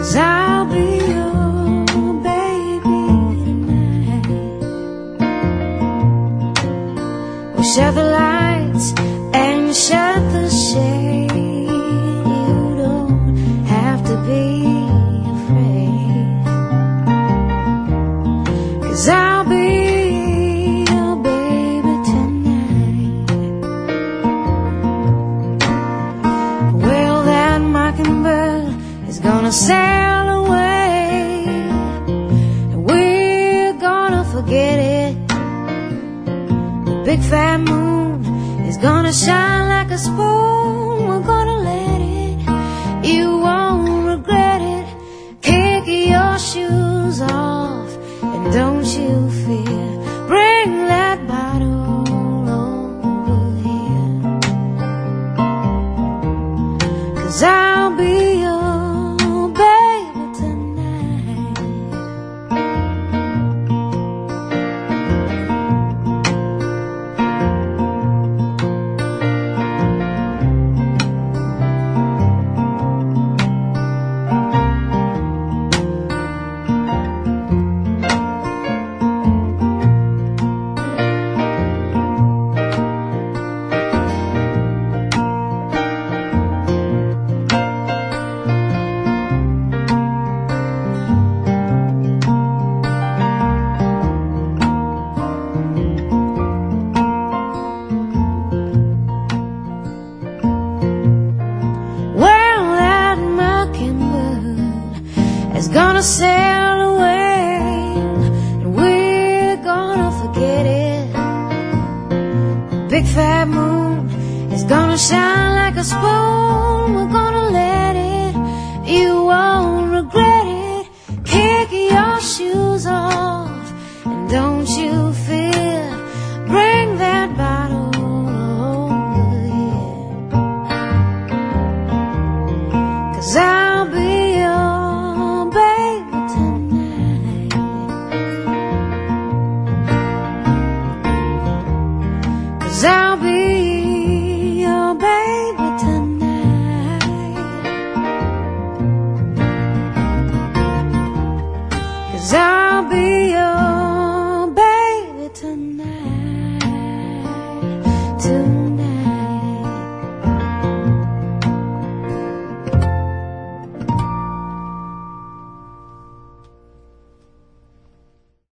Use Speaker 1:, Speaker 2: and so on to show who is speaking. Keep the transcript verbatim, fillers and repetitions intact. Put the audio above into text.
Speaker 1: 'cause I'll be your baby tonight. We'll shut the lights and shut the shade. You don't have to be afraid, 'cause I'll be your baby tonight. Well, that mockingbird is gonna sail away, and we're gonna forget it. The big fat moon is gonna shine like a spoon. We're gonna let it, you won't regret it. Kick your shoes off and don't you fear. Bring that bottle over here, 'cause I'll be your baby tonight. Well, that mockingbird is gonna sail away, and we're gonna forget it. The big fat moon is gonna shine like a spoon. We're gonna